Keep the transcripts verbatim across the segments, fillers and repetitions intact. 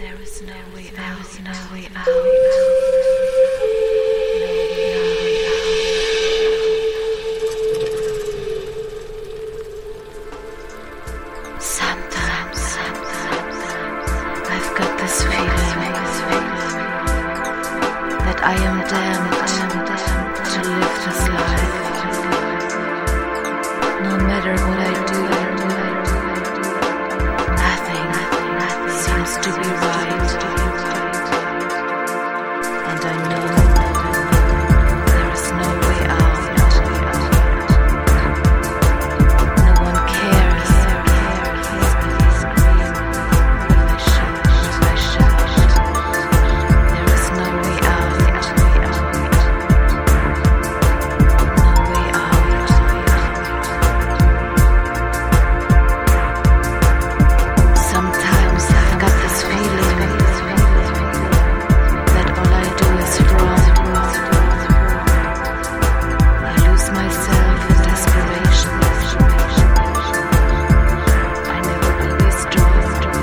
There is no way out. There is no way out. Sometimes, sometimes, I've got this feeling that I am damned to live this life. No matter what I do, nothing, nothing seems to be right. And I know there is no way out. No one cares if I shout, if I shout. There is no way out. No way out. Sometimes I've got this feeling that all I do is wrong. I lose myself in desperation. I never will be strong.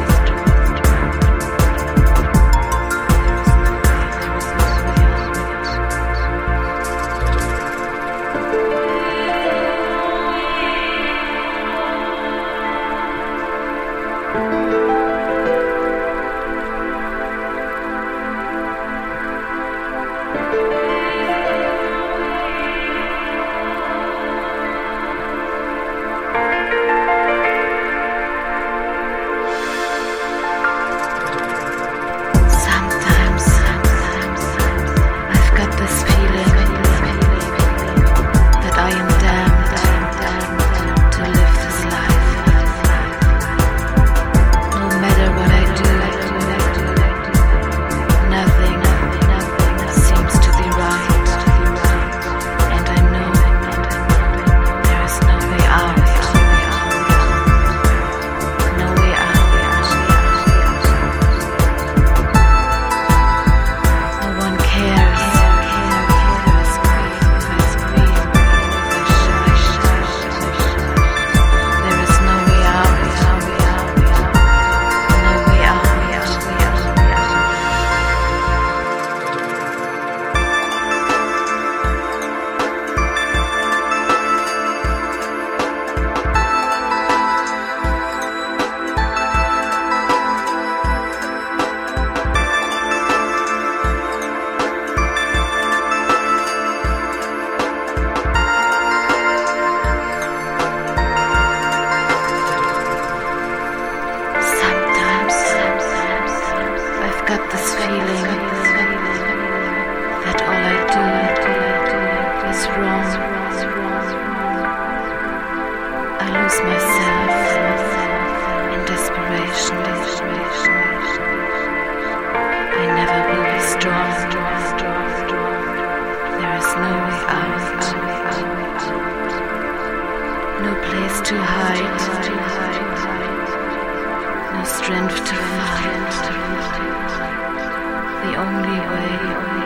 Sometimes, sometimes, I've got this feeling that I am damned to live this life. No matter what I do, nothing, nothing seems to be right. And I know there is no way out. No way out. No one cares if I scream, if I scream, if I shout. There is no way out. No way out. Sometimes, sometimes, I've got this feeling that all I do is wrong. I lose myself in desperation. I never will be strong. There is no way out. No place to hide. No strength to fight. The only way